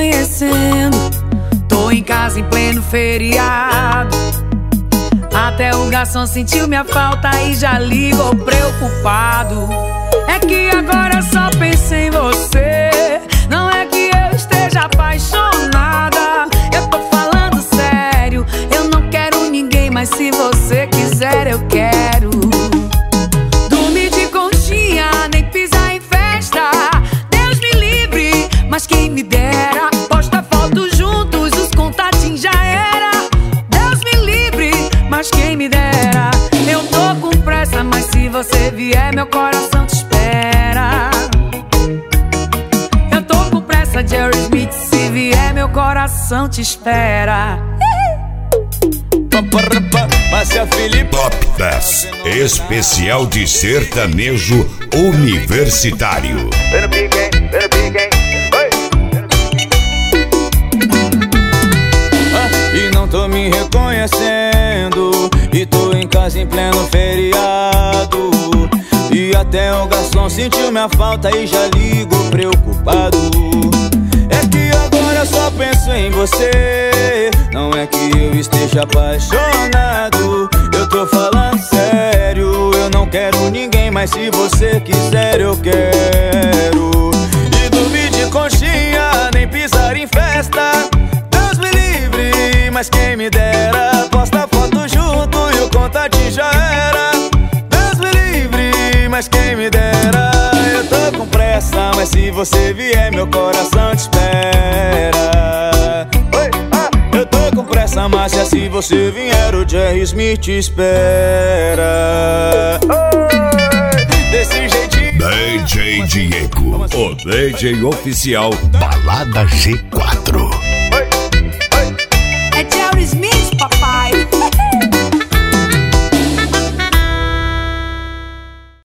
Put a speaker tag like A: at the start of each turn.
A: reconhecendo. Tô em casa em pleno feriado. Até o garçom sentiu minha falta e já ligou preocupado. É que agora só penso em você. Não é que eu esteja apaixonada, eu tô falando sério. Eu não quero ninguém, mas se você quiser eu quero. Dormir de conchinha, nem pisar em festa. Deus me livre, mas quem me dera. Posta foto juntos, os contatinhos já era. Deus me livre, mas quem me dera. Eu tô com pressa, mas se você vier meu coração te espera. Eu tô com pressa, Jerry Smith, se vier meu coração te espera.
B: Top 10 especial de sertanejo universitário.
C: E não tô me reconhecendo, e tô em casa em pleno feriado. E até o garçom sentiu minha falta e já ligou preocupado. É que agora eu só penso em você. Não é que eu esteja apaixonado, eu tô falando sério. Eu não quero ninguém, mas se você quiser eu quero. E dormir de conchinha, nem pisar em festa. Deus me livre, mas quem me dera. Posta foto junto e o contatinho já era. Deus me livre, mas quem me dera. Eu tô com pressa, mas se você vier meu coração te espera. Eu tô com pressa, mas se você vier o Jerry Smith te espera. Desse jeitinho.
B: DJ Diego, o DJ oficial Balada G4.